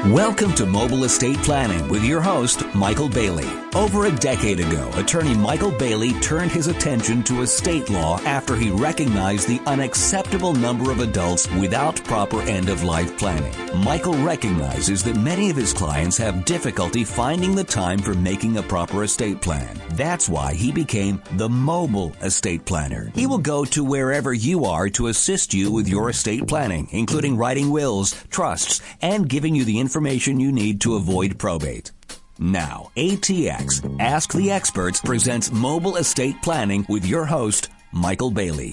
Welcome to Mobile Estate Planning with your host, Michael Bailey. Over a decade ago, attorney Michael Bailey turned his attention to estate law after he recognized the unacceptable number of adults without proper end-of-life planning. Michael recognizes that many of his clients have difficulty finding the time for making a proper estate plan. That's why he became the Mobile Estate Planner. He will go to wherever you are to assist you with your estate planning, including writing wills, trusts, and giving you the information you need to avoid probate. Now, ATX, Ask the Experts, presents Mobile Estate Planning with your host, Michael Bailey.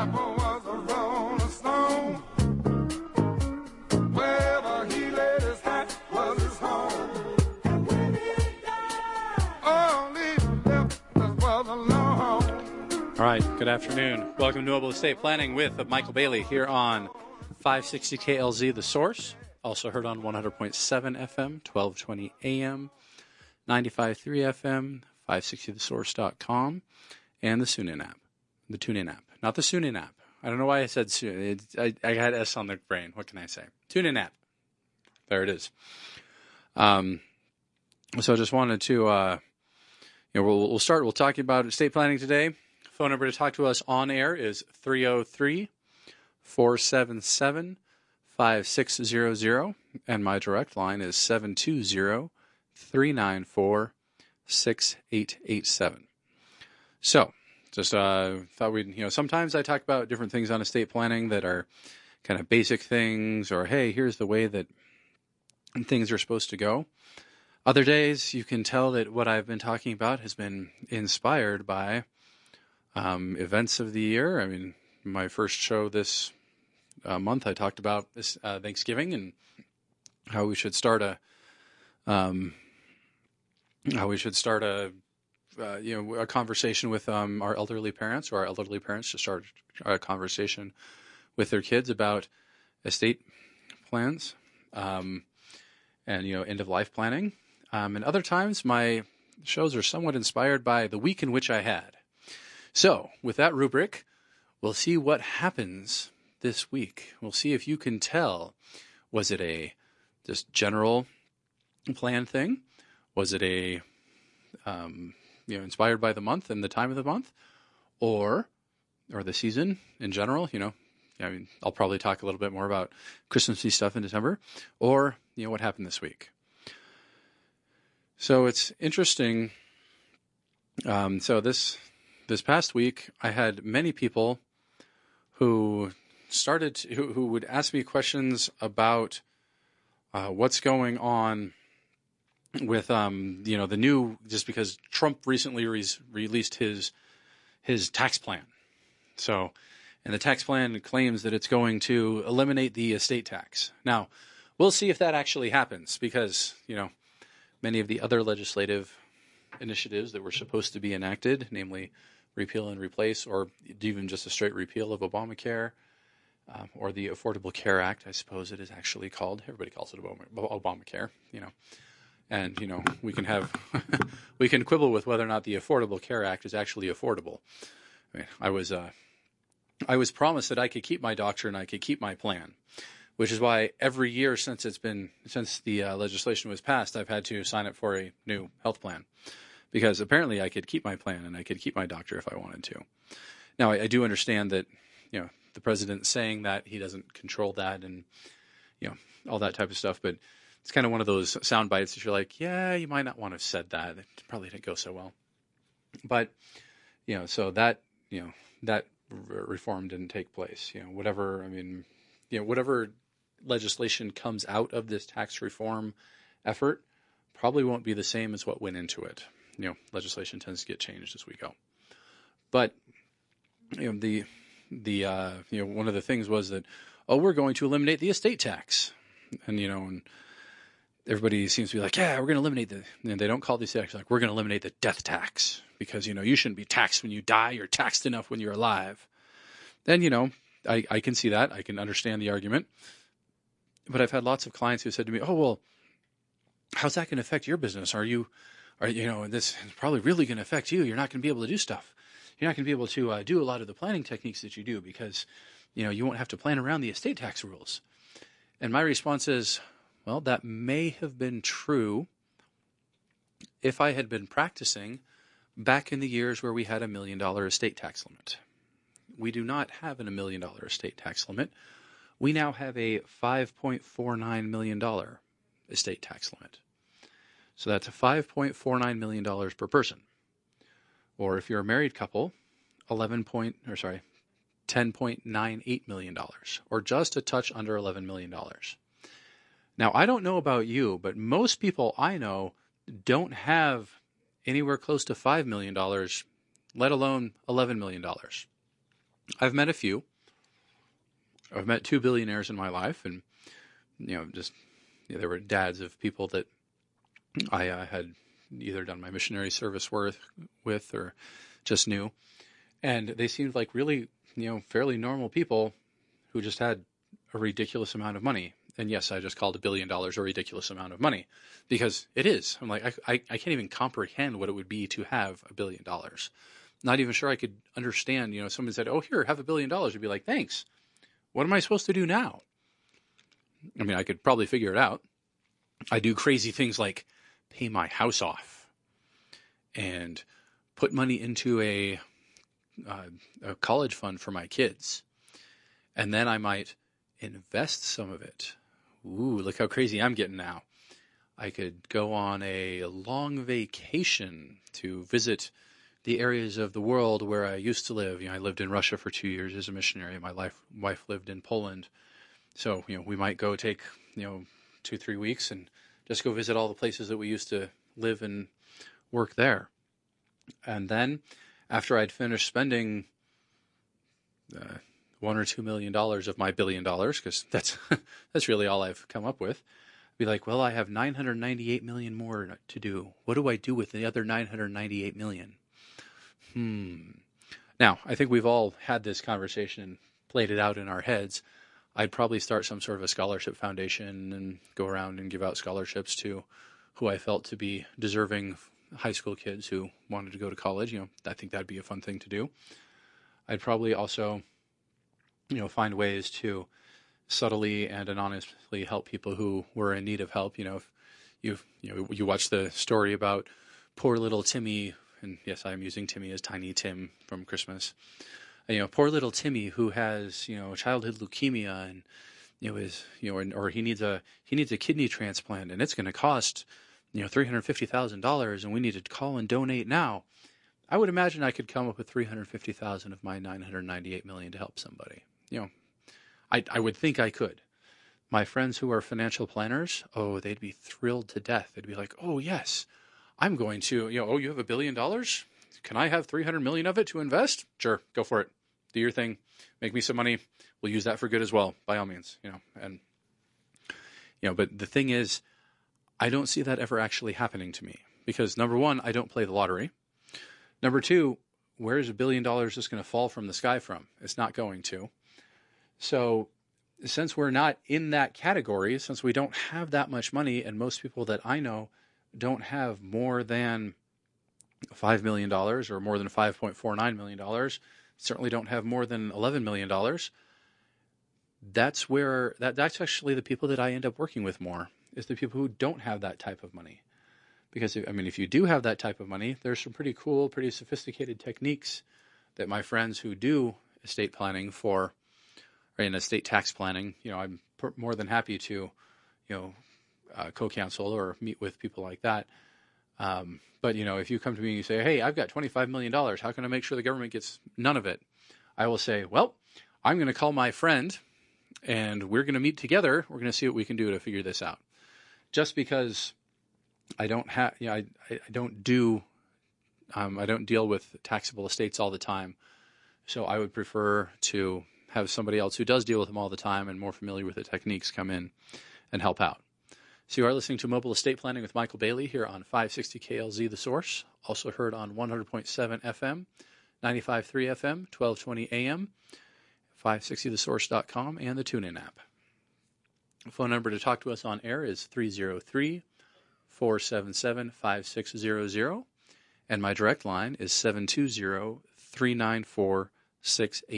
All right, good afternoon. Welcome to Mobile Estate Planning with Michael Bailey here on 560 KLZ, The Source. Also heard on 100.7 FM, 1220 AM, 95.3 FM, 560thesource.com, and the TuneIn app. The TuneIn app. Not the TuneIn app. I don't know why I said TuneIn. I had S on the brain. What can I say? TuneIn app. There it is. So I just wanted to, we'll start. We'll talk about estate planning today. Phone number to talk to us on air is 303-477-5600, and my direct line is 720-394-6887. So, just thought we'd, sometimes I talk about different things on estate planning that are kind of basic things, or hey, here's the way that things are supposed to go. Other days, you can tell that what I've been talking about has been inspired by events of the year. I mean, my first show this month, I talked about this Thanksgiving and how we should start a conversation with our elderly parents, or our elderly parents to start a conversation with their kids about estate plans and end of life planning. And other times, my shows are somewhat inspired by the week in which I had. So, with that rubric, we'll see what happens this week. We'll see if you can tell, was it a just general plan thing? Was it a, inspired by the month and the time of the month? Or the season in general? I'll probably talk a little bit more about Christmassy stuff in December. Or, what happened this week? So, it's interesting. This past week, I had many people who would ask me questions about what's going on with the new, just because Trump recently released his tax plan. So, and the tax plan claims that it's going to eliminate the estate tax. Now, we'll see if that actually happens, because many of the other legislative initiatives that were supposed to be enacted, namely repeal and replace, or even just a straight repeal of Obamacare, or the Affordable Care Act, I suppose it is actually called. Everybody calls it Obamacare, And, we can we can quibble with whether or not the Affordable Care Act is actually affordable. I mean, I was promised that I could keep my doctor and I could keep my plan, which is why every year since the legislation was passed, I've had to sign up for a new health plan. Because apparently I could keep my plan and I could keep my doctor if I wanted to. Now, I do understand that, the president's saying that he doesn't control that and, all that type of stuff. But it's kind of one of those sound bites that you're like, yeah, you might not want to have said that. It probably didn't go so well. But, so that, that reform didn't take place. Whatever legislation comes out of this tax reform effort probably won't be the same as what went into it. Legislation tends to get changed as we go. But, one of the things was that, we're going to eliminate the estate tax. And, and everybody seems to be like, yeah, we're going to eliminate they don't call the estate tax, like, we're going to eliminate the death tax. Because, you shouldn't be taxed when you die. You're taxed enough when you're alive. Then, I can see that. I can understand the argument. But I've had lots of clients who said to me, oh, well, how's that going to affect your business? This is probably really going to affect you. You're not going to be able to do stuff. You're not going to be able to do a lot of the planning techniques that you do because, you won't have to plan around the estate tax rules. And my response is, Well, that may have been true if I had been practicing back in the years where we had $1 million estate tax limit. We do not have a $1 million estate tax limit. We now have a $5.49 million estate tax limit. So that's $5.49 million per person. Or if you're a married couple, $10.98 million, or just a touch under $11 million. Now, I don't know about you, but most people I know don't have anywhere close to $5 million, let alone $11 million. I've met a few. I've met 2 billionaires in my life, and they were dads of people that I had either done my missionary service with or just knew. And they seemed like really, fairly normal people who just had a ridiculous amount of money. And yes, I just called $1 billion a ridiculous amount of money because it is. I'm like, I can't even comprehend what it would be to have $1 billion. Not even sure I could understand, someone said, oh, here, have $1 billion. I'd be like, thanks. What am I supposed to do now? I mean, I could probably figure it out. I do crazy things like pay my house off and put money into a college fund for my kids. And then I might invest some of it. Ooh, look how crazy I'm getting now. I could go on a long vacation to visit the areas of the world where I used to live. I lived in Russia for 2 years as a missionary. My wife lived in Poland. So, we might go take, 2-3 weeks and just go visit all the places that we used to live and work there. And then after I'd finished spending $1 or $2 million of my $1 billion, because that's really all I've come up with, be like, well, I have 998 million more to do. What do I do with the other 998 million? Now, I think we've all had this conversation and played it out in our heads. I'd probably start some sort of a scholarship foundation and go around and give out scholarships to who I felt to be deserving high school kids who wanted to go to college. I think that'd be a fun thing to do. I'd probably also, find ways to subtly and anonymously help people who were in need of help. If you watch the story about poor little Timmy, and yes, I'm using Timmy as Tiny Tim from Christmas. Poor little Timmy who has, childhood leukemia and, or he needs a kidney transplant and it's going to cost, $350,000 and we need to call and donate now. I would imagine I could come up with $350,000 of my $998 million to help somebody. I would think I could. My friends who are financial planners, they'd be thrilled to death. They'd be like, oh yes, I'm going to, you have $1 billion? Can I have 300 million of it to invest? Sure, go for it. Do your thing. Make me some money. We'll use that for good as well, by all means, but the thing is, I don't see that ever actually happening to me because number one, I don't play the lottery. Number two, where is $1 billion just going to fall from the sky from? It's not going to. So since we're not in that category, since we don't have that much money, and most people that I know don't have more than $5 million or more than $5.49 million, certainly don't have more than $11 million, that's actually the people that I end up working with more, is the people who don't have that type of money. Because, if you do have that type of money, there's some pretty cool, pretty sophisticated techniques that my friends who do estate planning or in estate tax planning, I'm more than happy to, co-counsel or meet with people like that. But, if you come to me and you say, hey, I've got $25 million, how can I make sure the government gets none of it? I will say, well, I'm going to call my friend and we're going to meet together. We're going to see what we can do to figure this out. Just because I don't have, I don't deal with taxable estates all the time. So I would prefer to have somebody else who does deal with them all the time and more familiar with the techniques come in and help out. So you are listening to Mobile Estate Planning with Michael Bailey here on 560 KLZ The Source, also heard on 100.7 FM, 95.3 FM, 1220 AM, 560thesource.com, and the TuneIn app. The phone number to talk to us on air is 303-477-5600, and my direct line is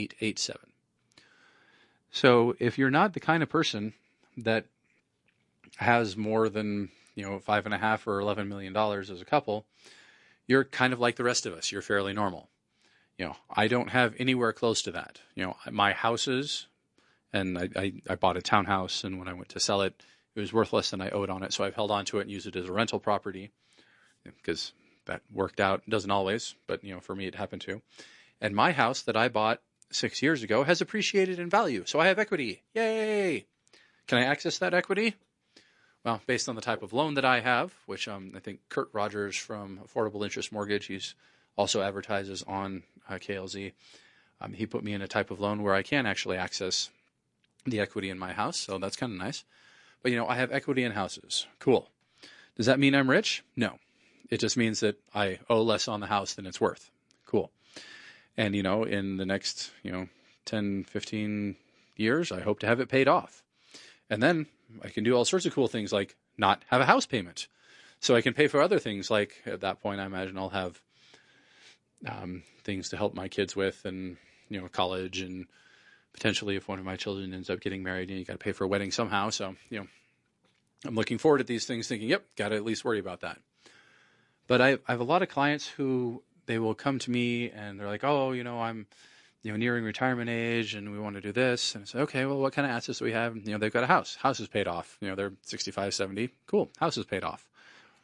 720-394-6887. So if you're not the kind of person that has more than, $5.5 or $11 million as a couple, you're kind of like the rest of us. You're fairly normal. I don't have anywhere close to that. My houses, and I bought a townhouse, and when I went to sell it, it was worthless and I owed on it. So I've held on to it and used it as a rental property because that worked out. It doesn't always, but for me, it happened to. And my house that I bought 6 years ago has appreciated in value. So I have equity. Yay! Can I access that equity? Well, based on the type of loan that I have, which I think Kurt Rogers from Affordable Interest Mortgage, he's also advertises on KLZ. He put me in a type of loan where I can actually access the equity in my house. So that's kind of nice. But, I have equity in houses. Cool. Does that mean I'm rich? No. It just means that I owe less on the house than it's worth. Cool. And, in the next, 10, 15 years, I hope to have it paid off. And then I can do all sorts of cool things like not have a house payment. So I can pay for other things. Like at that point, I imagine I'll have things to help my kids with and, college, and potentially if one of my children ends up getting married, you got to pay for a wedding somehow. So, I'm looking forward to these things thinking, yep, got to at least worry about that. But I have a lot of clients who they will come to me and they're like, oh, I'm nearing retirement age and we want to do this. And I say, okay, well, what kind of assets do we have? They've got a house. House is paid off. They're 65, 70. Cool. House is paid off.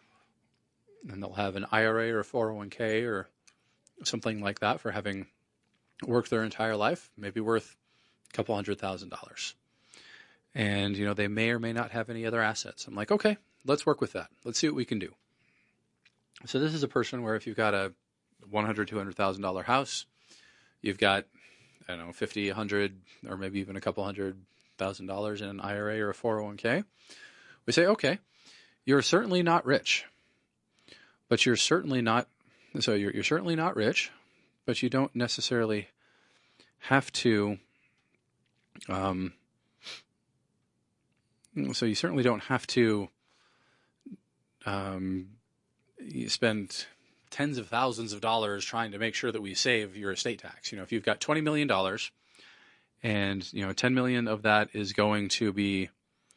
And they'll have an IRA or a 401k or something like that for having worked their entire life, maybe worth a couple $100,000. And, they may or may not have any other assets. I'm like, okay, let's work with that. Let's see what we can do. So this is a person where if you've got a $100,000, $200,000 house, you've got, I don't know, 50, 100, or maybe even a couple $100,000 in an IRA or a 401k. We say, okay, you're certainly not rich, but you're certainly not rich, but you don't necessarily have to, so you certainly don't have to you spend tens of thousands of dollars trying to make sure that we save your estate tax. If you've got $20 million and, $10 million of that is going to be,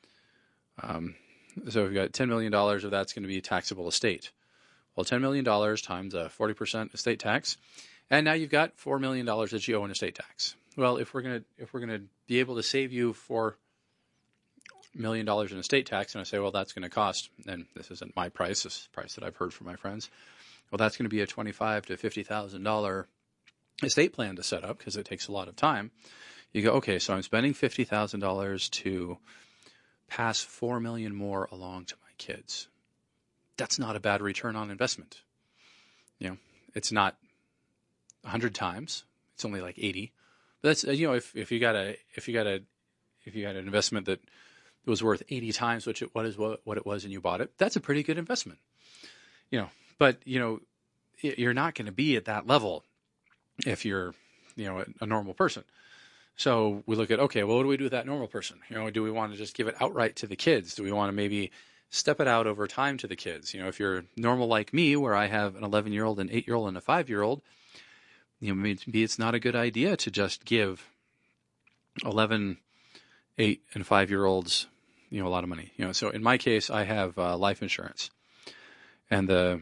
so we've got $10 million of that's going to be taxable estate. Well, $10 million times a 40% estate tax. And now you've got $4 million that you owe in estate tax. Well, if we're going to be able to save you $4 million in estate tax, and I say, well, that's going to cost, and this isn't my price, this is the price that I've heard from my friends. Well, that's going to be a $25,000 to $50,000 estate plan to set up because it takes a lot of time. You go, okay, so I'm spending $50,000 to pass $4 million more along to my kids. That's not a bad return on investment. It's not 100 times. It's only like 80. But that's if you got an investment that was worth 80 times what it was and you bought it, that's a pretty good investment. But you're not going to be at that level if you're a normal person. So we look at, okay, well, what do we do with that normal person? Do we want to just give it outright to the kids? Do we want to maybe step it out over time to the kids? If you're normal like me, where I have an 11-year-old, an 8-year-old, and a 5-year-old, maybe it's not a good idea to just give 11, 8, and 5-year-olds, a lot of money. So in my case, I have life insurance, and so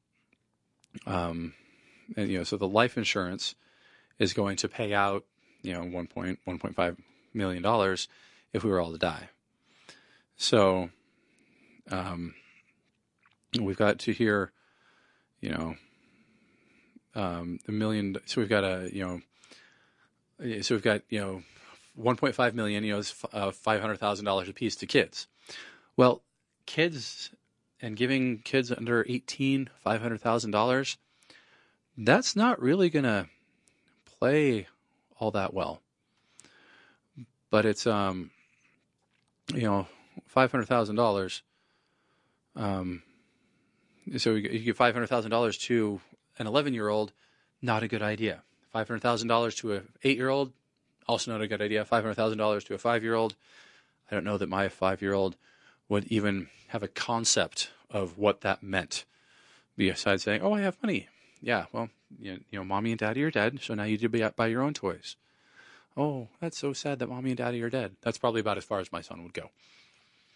the life insurance is going to pay out, $1.5 million if we were all to die. So, we've got to here, $1 million. So we've got $1.5 million, is $500,000 a piece to kids. Well, kids and giving kids under 18, $500,000, that's not really going to play all that well. But it's, $500,000. So you give $500,000 to an 11-year-old, not a good idea. $500,000 to an 8-year-old, also not a good idea. $500,000 to a 5-year-old, I don't know that my 5-year-old would even have a concept of what that meant. Besides saying, oh, I have money. Yeah, well, mommy and daddy are dead, so now you do buy your own toys. Oh, that's so sad that mommy and daddy are dead. That's probably about as far as my son would go.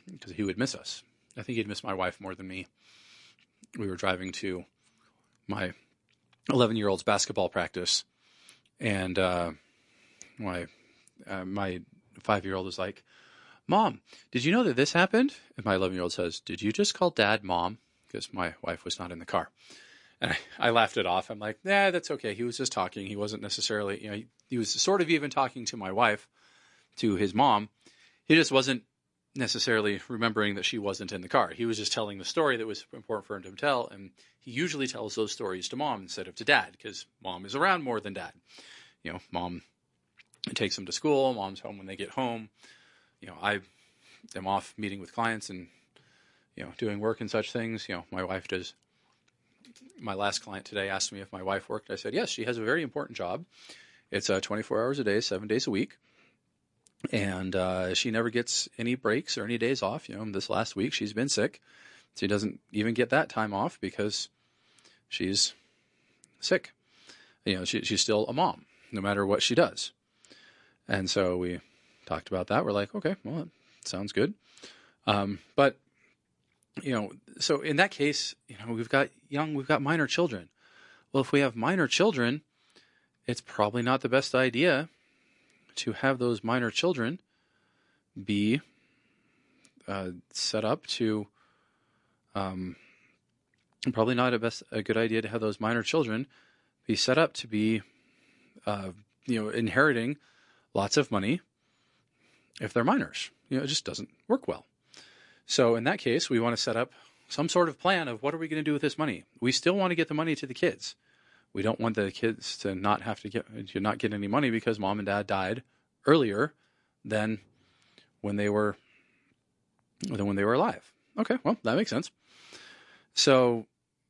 because he would miss us. I think he'd miss my wife more than me. We were driving to my 11-year-old's basketball practice, and my 5-year-old was like, "Mom, did you know that this happened?" And my 11-year-old says, "Did you just call Dad Mom?" Because my wife was not in the car. And I laughed it off. I'm like, "Nah, that's okay. He was just talking. He wasn't necessarily, he was sort of even talking to my wife, to his mom. He just wasn't necessarily remembering that she wasn't in the car. He was just telling the story that was important for him to tell. And he usually tells those stories to Mom instead of to Dad, because Mom is around more than Dad. Mom takes him to school. Mom's home when they get home. I am off meeting with clients and, doing work and such things. My wife does. My last client today asked me if my wife worked. I said, yes, she has a very important job. It's 24 hours a day, 7 days a week. And she never gets any breaks or any days off. This last week she's been sick. She doesn't even get that time off because she's sick. She's still a mom, no matter what she does. And so we talked about that. We're like, okay, well, that sounds good. But, so in that case, we've got minor children. Well, if we have minor children, it's probably not the best idea to have those minor children be set up to, probably not a good idea to have those minor children be set up to be, inheriting lots of money if they're minors. It just doesn't work well. So in that case, we want to set up some sort of plan of what are we going to do with this money. We still want to get the money to the kids. We don't want the kids to not get any money because Mom and Dad died earlier than when they were alive. Okay, well, that makes sense. So,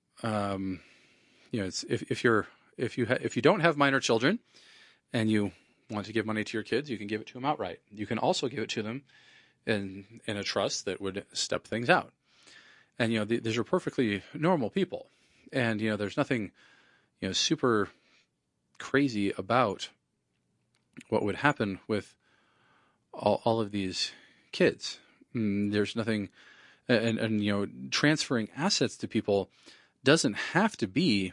it's if you don't have minor children and you want to give money to your kids, you can give it to them outright. You can also give it to them in a trust that would step things out. And these are perfectly normal people, and there's nothing super crazy about what would happen with all of these kids. There's nothing, and transferring assets to people doesn't have to be.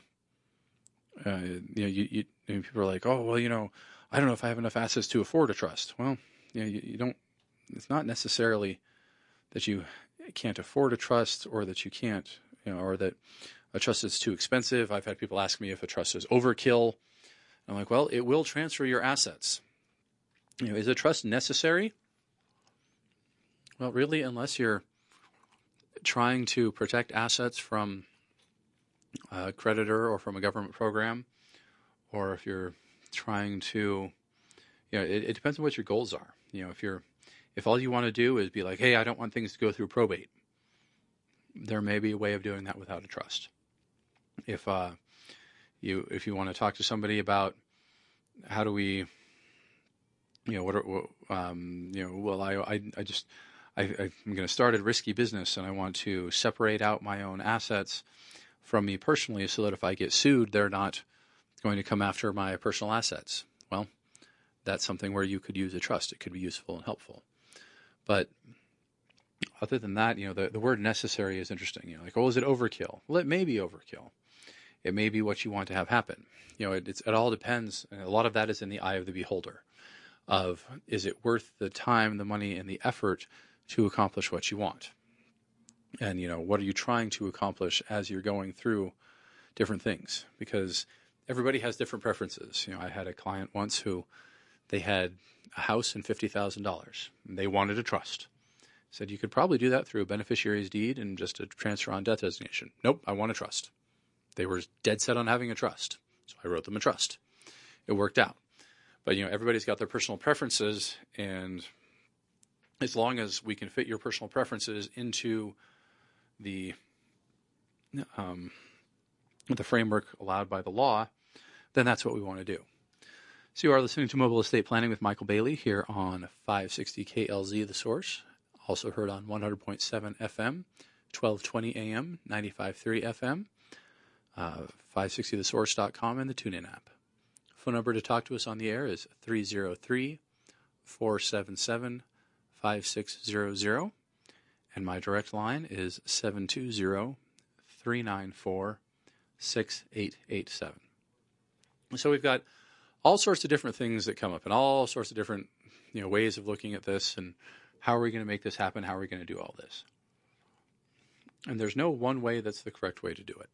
People are like, oh well, I don't know if I have enough assets to afford a trust. Well, you don't. It's not necessarily that you can't afford a trust, or that you can't, or that a trust is too expensive. I've had people ask me if a trust is overkill. I'm like, well, it will transfer your assets. Is a trust necessary? Well, really, unless you're trying to protect assets from a creditor or from a government program, or if you're trying to, it depends on what your goals are. If all you want to do is be like, hey, I don't want things to go through probate, there may be a way of doing that without a trust. If you want to talk to somebody about how do we, I'm going to start a risky business and I want to separate out my own assets from me personally so that if I get sued, they're not going to come after my personal assets. Well, that's something where you could use a trust. It could be useful and helpful. But other than that, the word necessary is interesting. Like, oh, is it overkill? Well, it may be overkill. It may be what you want to have happen. It all depends. And a lot of that is in the eye of the beholder of, is it worth the time, the money, and the effort to accomplish what you want? And, what are you trying to accomplish as you're going through different things? Because everybody has different preferences. I had a client once who they had a house and $50,000. They wanted a trust. Said you could probably do that through a beneficiary's deed and just a transfer on death designation. Nope, I want a trust. They were dead set on having a trust. So I wrote them a trust. It worked out. But, everybody's got their personal preferences, and as long as we can fit your personal preferences into the framework allowed by the law, then that's what we want to do. So you are listening to Mobile Estate Planning with Michael Bailey here on 560 KLZ The Source, also heard on 100.7 FM, 1220 AM, 95.3 FM, 560thesource.com, and the TuneIn app. Phone number to talk to us on the air is 303-477-5600. And my direct line is 720-394-6887. So we've got all sorts of different things that come up and all sorts of different ways of looking at this and how are we going to make this happen? How are we going to do all this? And there's no one way that's the correct way to do it.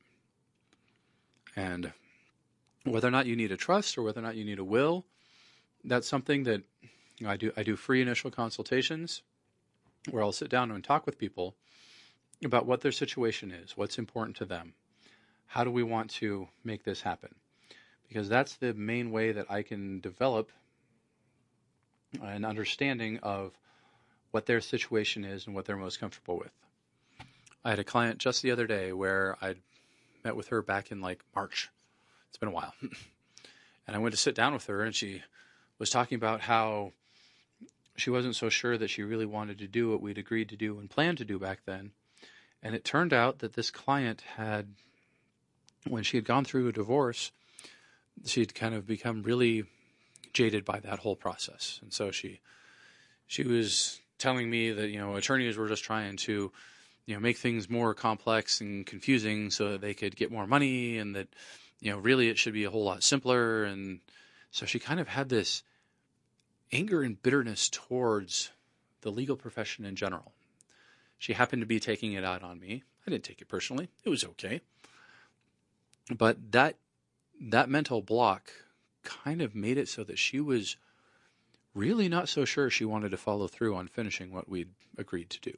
And whether or not you need a trust or whether or not you need a will, that's something that I do free initial consultations where I'll sit down and talk with people about what their situation is, what's important to them, how do we want to make this happen? Because that's the main way that I can develop an understanding of what their situation is and what they're most comfortable with. I had a client just the other day where I'd met with her back in like March. It's been a while. And I went to sit down with her and she was talking about how she wasn't so sure that she really wanted to do what we'd agreed to do and planned to do back then. And it turned out that this client had, when she had gone through a divorce, she'd kind of become really jaded by that whole process. And so she was telling me that, attorneys were just trying to, make things more complex and confusing so that they could get more money and that, really it should be a whole lot simpler. And so she kind of had this anger and bitterness towards the legal profession in general. She happened to be taking it out on me. I didn't take it personally. It was okay. But that mental block kind of made it so that she was really not so sure she wanted to follow through on finishing what we'd agreed to do.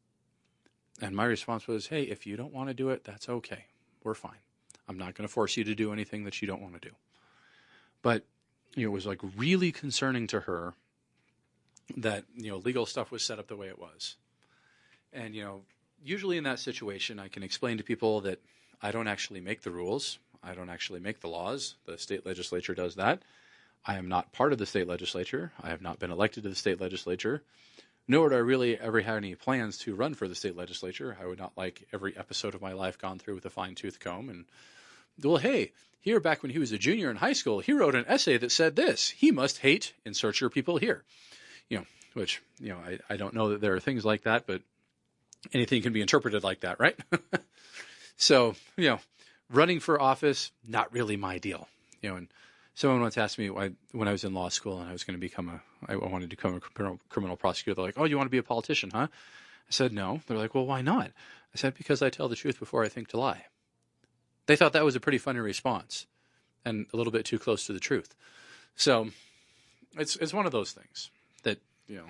And my response was, hey, if you don't want to do it, that's okay. We're fine. I'm not going to force you to do anything that you don't want to do. But it was like really concerning to her that, legal stuff was set up the way it was. And, usually in that situation, I can explain to people that I don't actually make the rules. I don't actually make the laws. The state legislature does that. I am not part of the state legislature. I have not been elected to the state legislature, nor do I really ever have any plans to run for the state legislature. I would not like every episode of my life gone through with a fine-tooth comb. And, well, hey, here back when he was a junior in high school, he wrote an essay that said this. He must hate, insert your people here. Which, I don't know that there are things like that, but anything can be interpreted like that, right? So, running for office, not really my deal. And someone once asked me when I was in law school and I was going to I wanted to become a criminal prosecutor. They're like, oh, you want to be a politician, huh? I said, no. They're like, well, why not? I said, because I tell the truth before I think to lie. They thought that was a pretty funny response and a little bit too close to the truth. So it's one of those things that,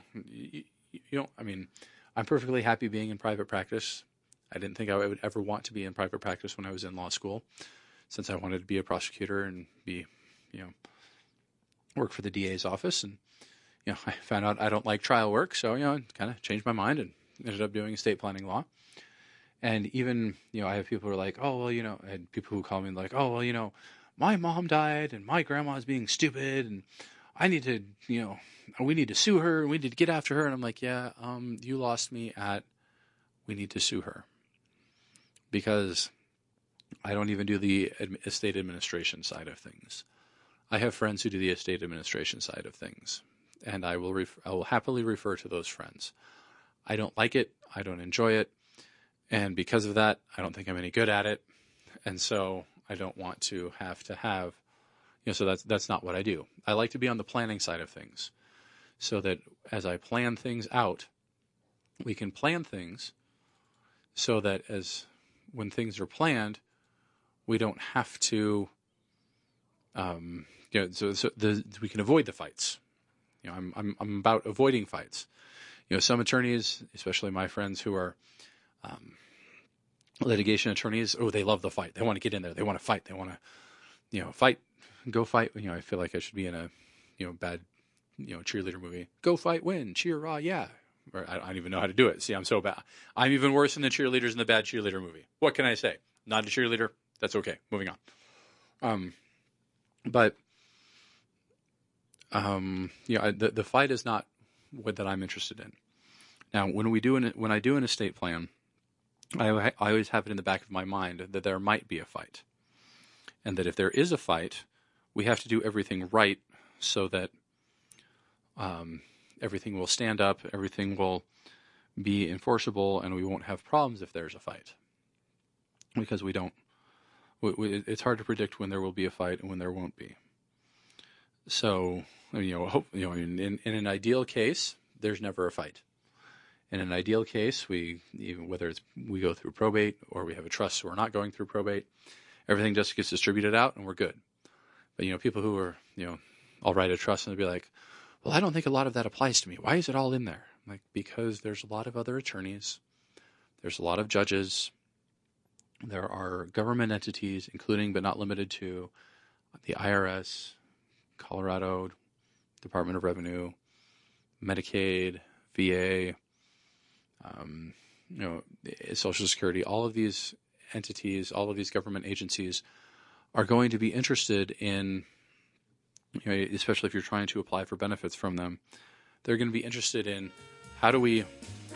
I'm perfectly happy being in private practice. I didn't think I would ever want to be in private practice when I was in law school, since I wanted to be a prosecutor and work for the DA's office. And, I found out I don't like trial work. So, I kind of changed my mind and ended up doing estate planning law. And even, I have people who are like, oh, well, I had people who call me like, oh, well, my mom died and my grandma's being stupid and I need to, we need to sue her and we need to get after her. And I'm like, yeah, you lost me at we need to sue her. Because I don't even do the estate administration side of things. I have friends who do the estate administration side of things, and I will happily refer to those friends. I don't like it. I don't enjoy it. And because of that, I don't think I'm any good at it. And so I don't want to have, so that's not what I do. I like to be on the planning side of things so that as I plan things out, we can plan things so that when things are planned, we don't have to, we can avoid the fights. I'm about avoiding fights. Some attorneys, especially my friends who are litigation attorneys, they love the fight. They want to get in there. They want to fight. They want to, fight, go fight. I feel like I should be in a, bad, cheerleader movie. Go fight, win, cheer, rah, yeah. Or I don't even know how to do it. See, I'm so bad. I'm even worse than the cheerleaders in the bad cheerleader movie. What can I say? Not a cheerleader. That's okay. Moving on. The fight is not what that I'm interested in. Now, when I do an estate plan, I always have it in the back of my mind that there might be a fight, and that if there is a fight, we have to do everything right so that everything will stand up, everything will be enforceable, and we won't have problems if there's a fight. Because it's hard to predict when there will be a fight and when there won't be. So, in an ideal case, there's never a fight. In an ideal case, whether we go through probate or we have a trust, so we're not going through probate, everything just gets distributed out and we're good. But people who are, I'll write a trust and they'll be like, well, I don't think a lot of that applies to me. Why is it all in there? Like, because there's a lot of other attorneys, there's a lot of judges, there are government entities, including but not limited to the IRS, Colorado Department of Revenue, Medicaid, VA, Social Security. All of these entities, all of these government agencies are going to be interested in, especially if you're trying to apply for benefits from them, they're going to be interested in how do we,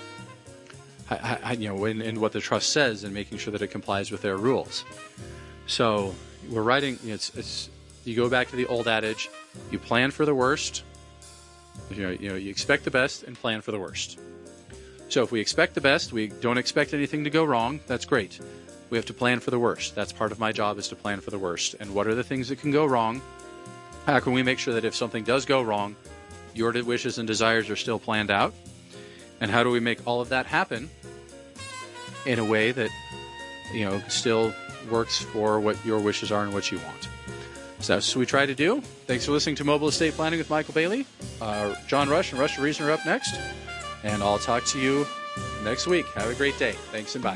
in what the trust says and making sure that it complies with their rules. So we're writing, you go back to the old adage, you plan for the worst, you expect the best and plan for the worst. So if we expect the best, we don't expect anything to go wrong, that's great. We have to plan for the worst. That's part of my job, is to plan for the worst. And what are the things that can go wrong? How can we make sure that if something does go wrong, your wishes and desires are still planned out? And how do we make all of that happen in a way that, still works for what your wishes are and what you want? So that's what we try to do. Thanks for listening to Mobile Estate Planning with Michael Bailey. John Rush and Rush to Reason are up next. And I'll talk to you next week. Have a great day. Thanks and bye.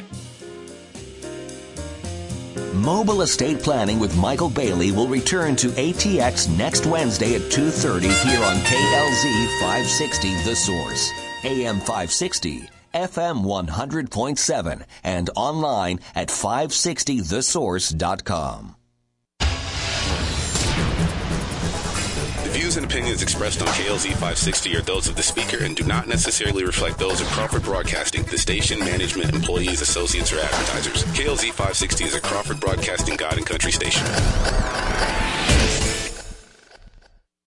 Mobile Estate Planning with Michael Bailey will return to ATX next Wednesday at 2:30 here on KLZ 560 The Source, AM 560, FM 100.7, and online at 560thesource.com. The views and opinions expressed on KLZ 560 are those of the speaker and do not necessarily reflect those of Crawford Broadcasting, the station, management, employees, associates, or advertisers. KLZ 560 is a Crawford Broadcasting God and Country station.